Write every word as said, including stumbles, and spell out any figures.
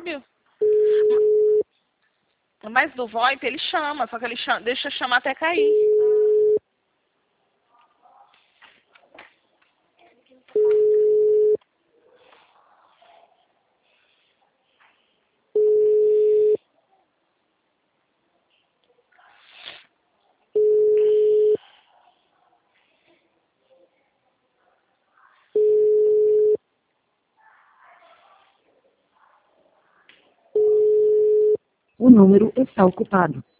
sabe? Mas do VoIP ele chama, só que ele chama, deixa chamar até cair. O número está ocupado.